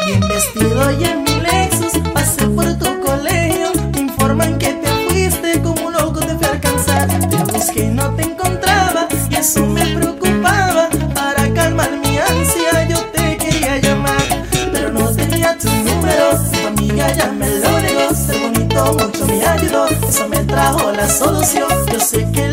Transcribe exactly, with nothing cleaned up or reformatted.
Bien vestido y en mi Lexus pasé por tu colegio. Me informan que te fuiste, como un loco te fui a alcanzar. Te busqué y no te encontraba y eso me preocupaba. Para calmar mi ansia yo te quería llamar, pero no tenía tu número, tu amiga ya me lo negó. Ser bonito mucho me ayudó, eso me trajo la solución. Yo sé que